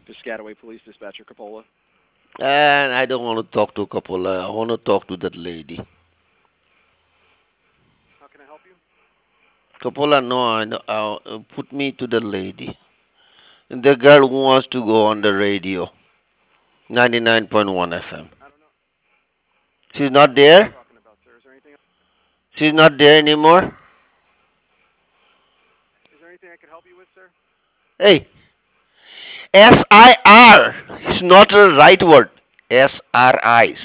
Piscataway Police Dispatcher Capola. And I don't want to talk to Coppola. I want to talk to that lady. How can I help you? Coppola, no, put me to the lady. The girl who wants to go on the radio, 99.1 FM. I don't know. She's I don't not know who you're there? talking about, sir. Is there anything? She's not there anymore? Is there anything I can help you with, sir? Hey, SIR. It's not the right word. SRI.